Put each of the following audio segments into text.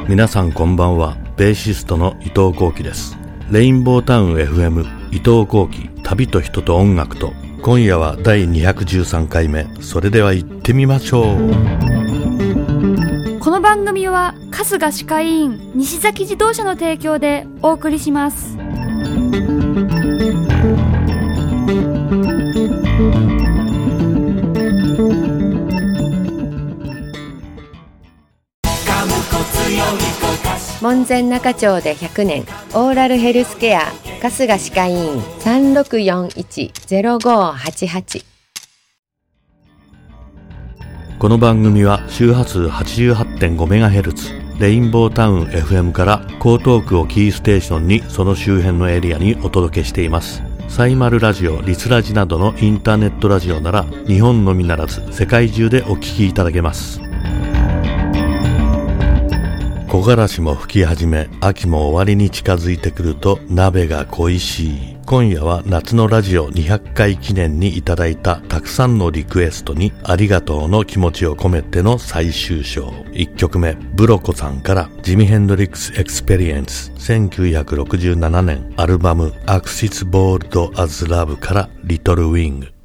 皆さんこんばんは。ベーシストの伊藤幸喜です。レインボータウン FM 伊藤幸喜、旅と人と音楽と、今夜は第213回目。それでは行ってみましょう。 この番組は春日歯科医院西崎自動車の提供でお送りします。 門前仲町で100年オーラルヘルスケア春日歯科医院 3641-0588。 この番組は周波数 88.5MHz レインボータウン FM から江東区をキーステーションにその周辺のエリアにお届けしています。サイマルラジオ、リスラジなどのインターネットラジオなら日本のみならず世界中でお聞きいただけます。木枯らしも吹き始め、秋も終わりに近づいてくると鍋が恋しい。今夜は夏のラジオ200回記念にいただいたたくさんのリクエストにありがとうの気持ちを込めての最終章。1曲目、ブロコさんからジミ・ヘンドリックス・エクスペリエンス、1967年アルバムアクシス・ボールド・アズ・ラブからリトル・ウィング。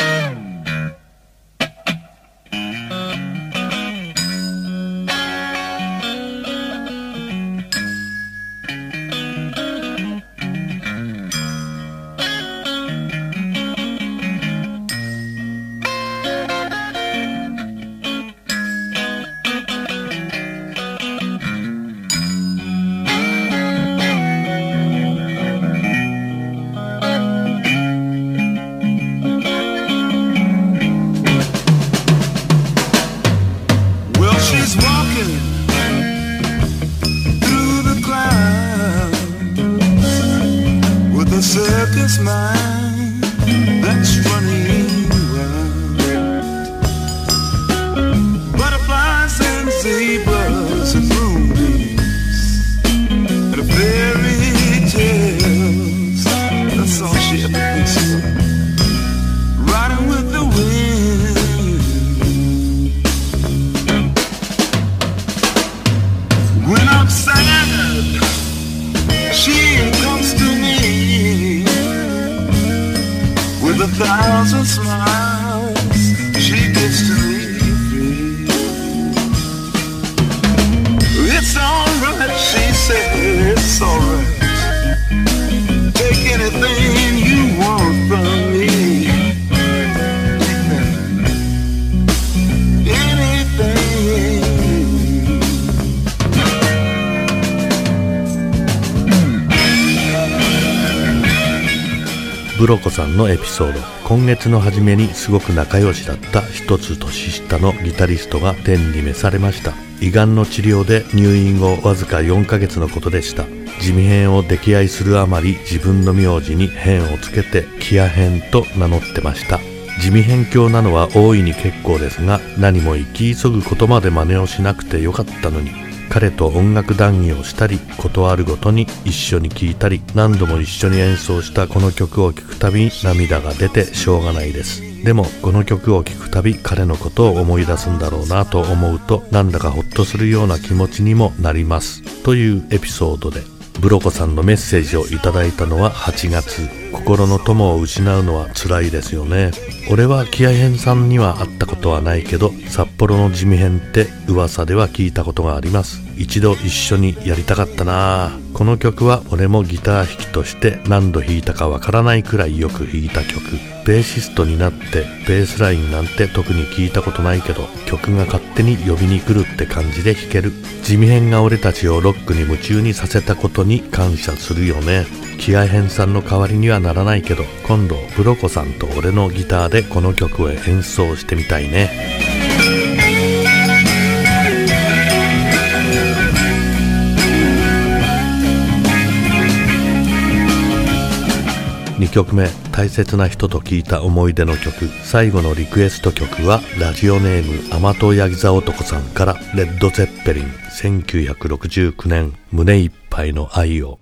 ブロコさんのエピソード。今月の初めにすごく仲良しだった一つ年下のギタリストが天に召されました。胃がんの治療で入院後わずか4ヶ月のことでした。地味編を溺愛するあまり自分の名字に編をつけてキア編と名乗ってました。地味編教なのは大いに結構ですが、何も生き急ぐことまで真似をしなくてよかったのに。彼と音楽談義をしたり、ことあるごとに一緒に聴いたり、何度も一緒に演奏したこの曲を聴くたび涙が出てしょうがないです。でもこの曲を聴くたび彼のことを思い出すんだろうなと思うと、なんだかほっとするような気持ちにもなりますというエピソードで、ブロコさんのメッセージをいただいたのは8月。心の友を失うのは辛いですよね。俺はキア編さんには会ったことはないけど、札幌の地味編って噂では聞いたことがあります。一度一緒にやりたかったな。この曲は俺もギター弾きとして何度弾いたかわからないくらいよく弾いた曲。ベーシストになってベースラインなんて特に聞いたことないけど、曲が勝手に呼びに来るって感じで弾ける。地味編が俺たちをロックに夢中にさせたことに感謝するよね。キア編さんの代わりにはならないけど、今度ブロコさんと俺のギターでこの曲を演奏してみたいね。2曲目、大切な人と聴いた思い出の曲。最後のリクエスト曲はラジオネーム甘党ヤギ座男さんからレッド・ゼッペリン、1969年胸いっぱいの愛を。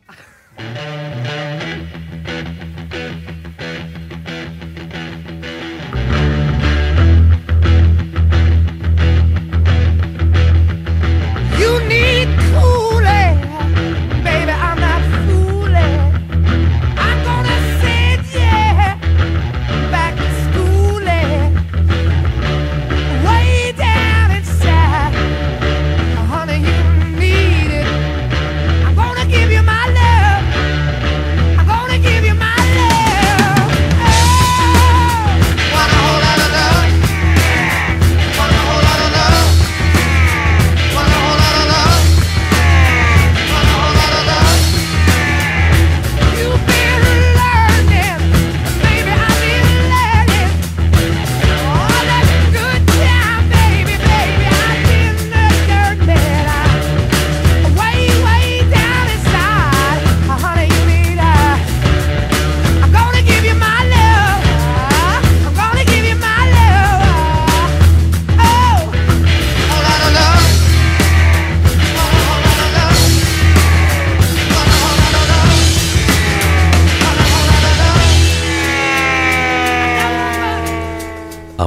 You need cool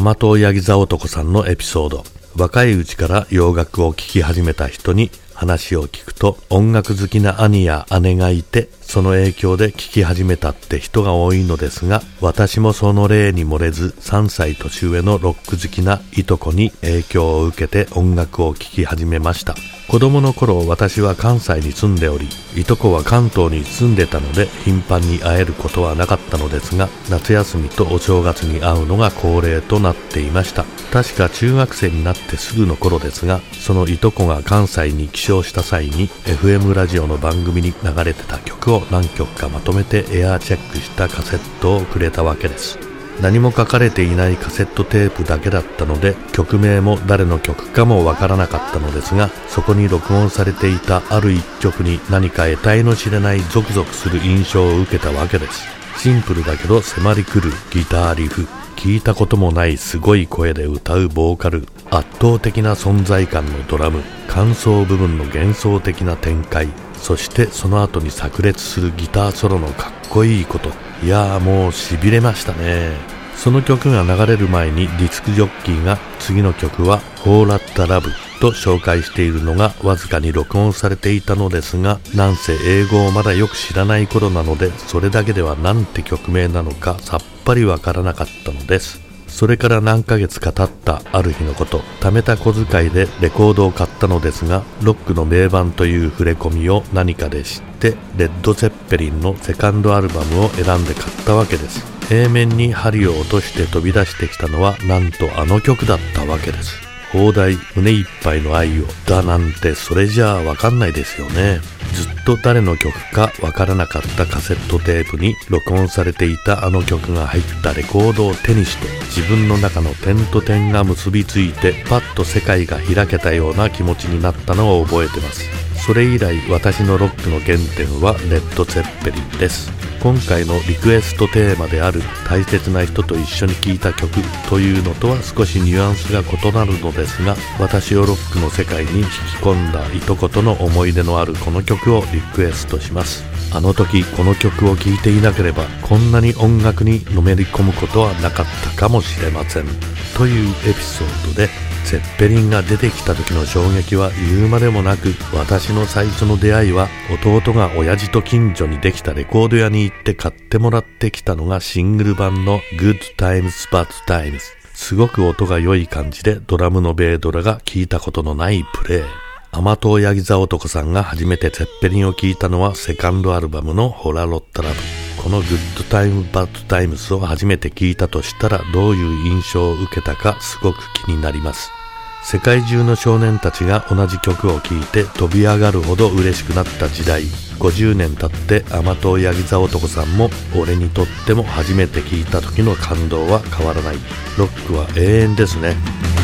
甘党ヤギ座男さんのエピソード。若いうちから洋楽を聴き始めた人に話を聞くと、音楽好きな兄や姉がいて、その影響で聴き始めたって人が多いのですが、私もその例に漏れず3歳年上のロック好きないとこに影響を受けて音楽を聴き始めました。子供の頃、私は関西に住んでおり、いとこは関東に住んでたので頻繁に会えることはなかったのですが、夏休みとお正月に会うのが恒例となっていました。確か中学生になってすぐの頃ですが、そのいとこが関西に帰省した際に FM ラジオの番組に流れてた曲を何曲かまとめてエアーチェックしたカセットをくれたわけです。何も書かれていないカセットテープだけだったので、曲名も誰の曲かもわからなかったのですが、そこに録音されていたある一曲に何か得体の知れないゾクゾクする印象を受けたわけです。シンプルだけど迫り来るギターリフ、聞いたこともないすごい声で歌うボーカル、圧倒的な存在感のドラム、間奏部分の幻想的な展開、そしてその後に炸裂するギターソロのかっこいいこと。いやー、もう痺れましたね。その曲が流れる前にディスクジョッキーが次の曲はホーラッタラブと紹介しているのがわずかに録音されていたのですが、なんせ英語をまだよく知らない頃なので、それだけではなんて曲名なのかさっぱりわからなかったのです。それから何ヶ月か経ったある日のこと、貯めた小遣いでレコードを買ったのですが、ロックの名盤という触れ込みを何かで知って、レッド・ゼッペリンのセカンドアルバムを選んで買ったわけです。A面に針を落として飛び出してきたのはなんとあの曲だったわけです。放題胸いっぱいの愛をだなんて、それじゃあわかんないですよね。ずっと誰の曲かわからなかったカセットテープに録音されていたあの曲が入ったレコードを手にして、自分の中の点と点が結びついてパッと世界が開けたような気持ちになったのを覚えてます。それ以来私のロックの原点はレッド・ゼッペリンです。今回のリクエストテーマである大切な人と一緒に聴いた曲というのとは少しニュアンスが異なるのですが、私をロックの世界に引き込んだいとことの思い出のあるこの曲をリクエストします。あの時この曲を聴いていなければこんなに音楽にのめり込むことはなかったかもしれませんというエピソードで、ゼッペリンが出てきた時の衝撃は言うまでもなく、私の最初の出会いは弟が親父と近所にできたレコード屋に行って買ってもらってきたのがシングル版の Good Times Bad Times。 すごく音が良い感じで、ドラムのベイドラが聞いたことのないプレイ。甘党ヤギ座男さんが初めてゼッペリンを聞いたのはセカンドアルバムのホラロッタラブ。この Good Time Bad Times を初めて聞いたとしたらどういう印象を受けたかすごく気になります。世界中の少年たちが同じ曲を聴いて飛び上がるほど嬉しくなった時代、50年経って甘党ヤギ座男さんも俺にとっても初めて聴いた時の感動は変わらない。ロックは永遠ですね。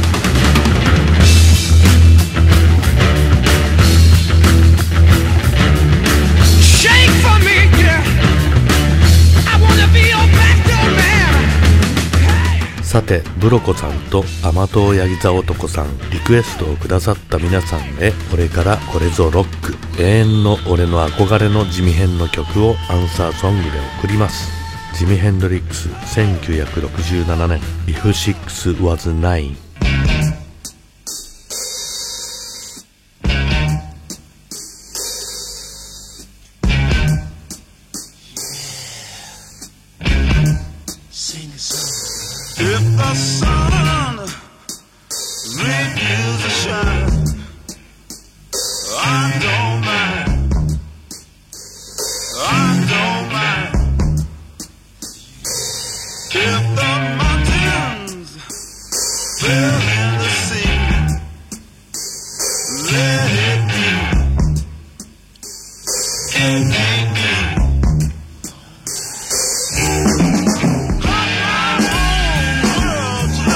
さて、ブロコさんと甘党ヤギ座男さん、リクエストをくださった皆さんへ、俺からこれぞロック、永遠の俺の憧れのジミヘンの曲をアンサーソングで送ります。ジミヘンドリックス1967年 If Six Was Nine。 If the sun refuses to shine, I don't mind, I don't mind. If the mountains fill in the sea, let it be, it may be. Hot, hot, home world.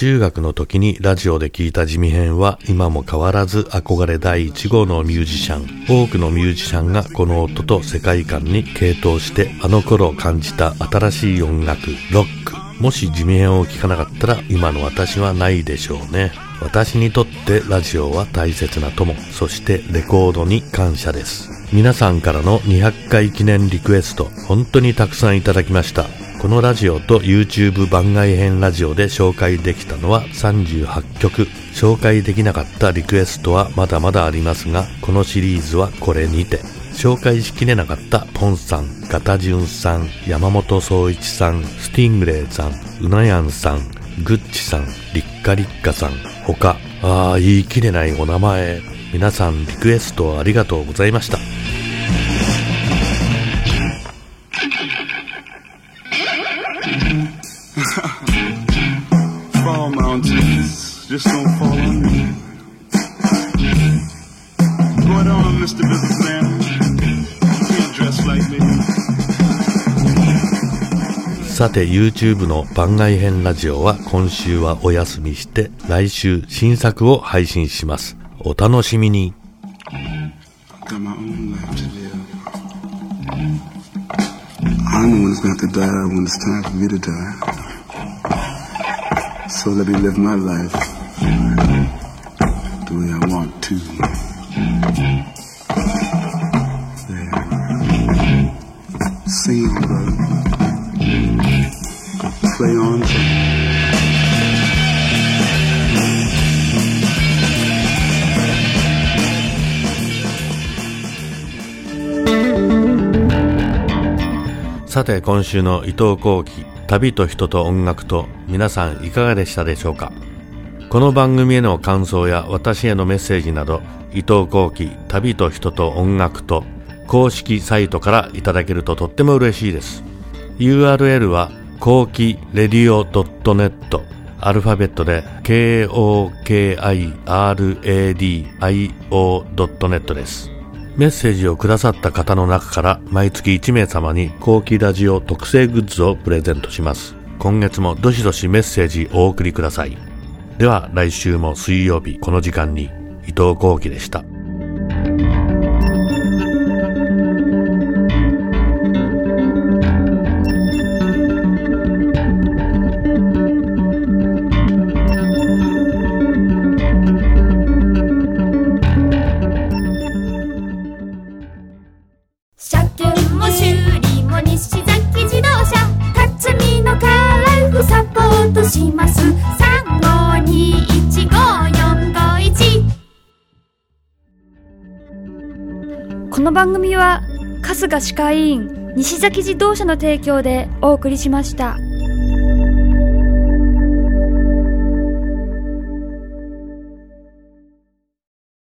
中学の時にラジオで聞いた地味編は今も変わらず憧れ第1号のミュージシャン。多くのミュージシャンがこの音と世界観に傾倒してあの頃感じた新しい音楽、ロック。もし地味編を聞かなかったら今の私はないでしょうね。私にとってラジオは大切な友、そしてレコードに感謝です。皆さんからの200回記念リクエスト、本当にたくさんいただきました。このラジオと YouTube 番外編ラジオで紹介できたのは38曲。紹介できなかったリクエストはまだまだありますが、このシリーズはこれにて。紹介しきれなかったポンさん、ガタジュンさん、山本総一さん、スティングレイさん、うなやんさん、グッチさん、リッカリッカさん、他、言い切れないお名前。皆さんリクエストありがとうございました。 Fall mountains, just don't fall on me. Go it on, Mr. Businessman. You can't dress like me. さて YouTube の番外編ラジオは今週はお休みして来週新作を配信します。お楽しみに。 Got my own life to live. I know when it's got to die, when it's time for me to die. So let me live my life the way I want to. There. Sing on, brother. Play on, son. さて今週の伊藤幸喜旅と人と音楽と、皆さんいかがでしたでしょうか。この番組への感想や私へのメッセージなど、伊藤幸喜旅と人と音楽と公式サイトからいただけるととっても嬉しいです。 URL は幸喜レディオ .net、 アルファベットで KOKIRADIO.net です。メッセージをくださった方の中から毎月1名様に幸喜ラジオ特製グッズをプレゼントします。今月もどしどしメッセージお送りください。では来週も水曜日この時間に、伊藤幸喜でした。 この番組は春日歯科医院西崎自動車の提供でお送りしました。